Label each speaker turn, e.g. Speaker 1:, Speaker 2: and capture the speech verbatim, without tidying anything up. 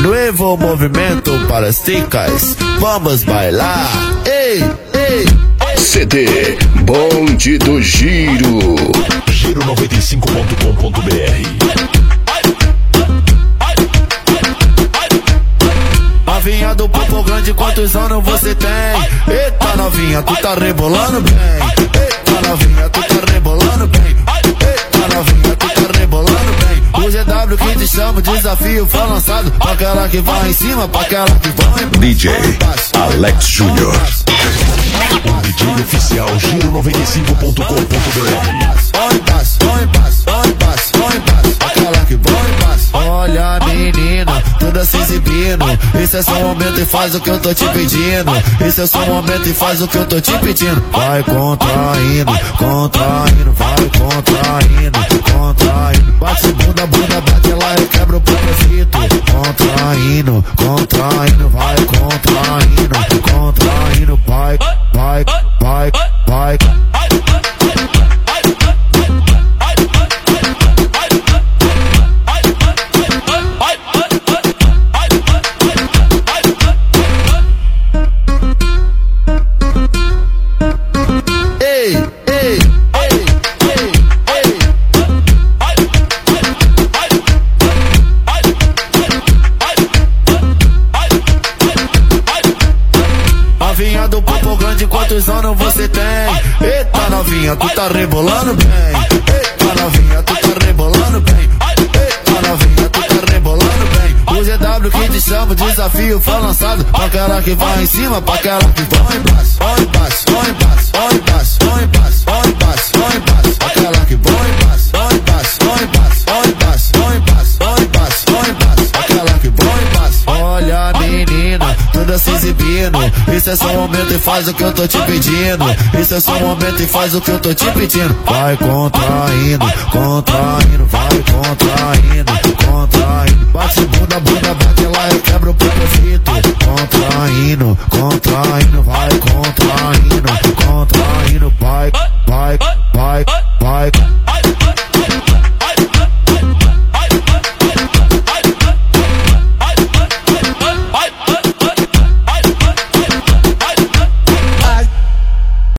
Speaker 1: Nuevo movimento para as ticas, vamos bailar. Ei, ei.
Speaker 2: C D Bonde do Giro.
Speaker 3: Giro noventa e cinco ponto com ponto B R.
Speaker 1: Novinha do Popo Grande, quantos anos você tem? Eita novinha, tu tá rebolando bem. Eita novinha, tu tá rebolando bem. Eita novinha, tu tá rebolando bem. O G W que te chama, o desafio foi lançado. Pra aquela que vai em cima, pra aquela que vai em
Speaker 2: D J Alex Júnior.
Speaker 3: O D J oficial Giro noventa e cinco ponto com ponto B R.
Speaker 1: Põe passo, põe passo, põe passo, põe passo. Aquela que põe passo. Olha menina, toda se exibindo. Esse é seu momento e faz o que eu tô te pedindo. Esse é seu momento e faz o que eu tô te pedindo. Vai contraindo, contraindo, vai contraindo, contraindo. Bate bunda, bunda, bate lá e quebra o propósito. Contraindo, contraindo, vai contraindo, contraindo, vai, vai, vai, vai. Novinha do Popo Grande, quantos anos você tem? Eita novinha, tu tá rebolando bem. Eita novinha, tu tá rebolando bem. Eita novinha, tu tá rebolando bem. O G W que te chama, o desafio foi lançado. Pra aquela que vai em cima, pra aquela que vai em baixo. Põe baixo, põe baixo, põe baixo, põe baixo, põe baixo, põe baixo. Aquela que põe baixo, põe baixo, põe baixo, põe baixo, põe baixo, põe baixo, põe baixo. Aquela que põe baixo. Olha menina, toda se exibindo. Esse é seu momento e faz o que eu tô te pedindo. Esse é seu momento e faz o que eu tô te pedindo. Vai contraindo, contraindo, vai contraindo, contraindo. Bate bunda, bunda, bate lá e quebra o propósito. Contraindo, contraindo, vai